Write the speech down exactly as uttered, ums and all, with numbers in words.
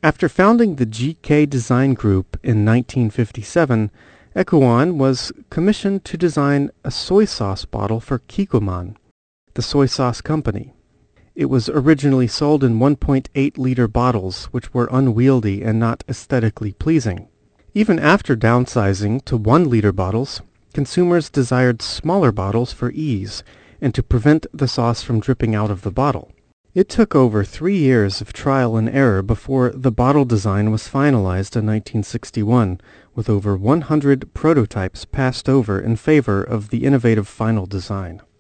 After founding the G K Design Group in nineteen fifty-seven, Ecuan was commissioned to design a soy sauce bottle for Kikkoman, the soy sauce company. It was originally sold in one point eight liter bottles, which were unwieldy and not aesthetically pleasing. Even after downsizing to one liter bottles, consumers desired smaller bottles for ease and to prevent the sauce from dripping out of the bottle. It took over three years of trial and error before the bottle design was finalized in nineteen sixty-one, with over one hundred prototypes passed over in favor of the innovative final design.